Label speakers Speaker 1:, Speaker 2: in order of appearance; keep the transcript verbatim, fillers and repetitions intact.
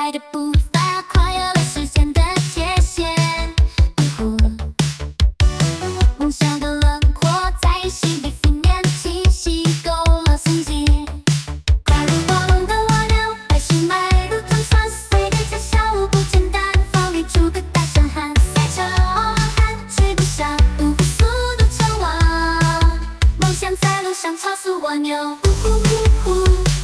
Speaker 1: 快的步伐，跨越了时间的界限。呜呼，梦想的轮廓在心底覆面清晰，勾勒痕迹。跨入火龙的蜗牛，百姓迈入中穿随着家乡舞步简单，放里诸葛大声喊，赛车喊追不上，不负速度称王。梦想在路上超速蜗牛，呜呼呜呼。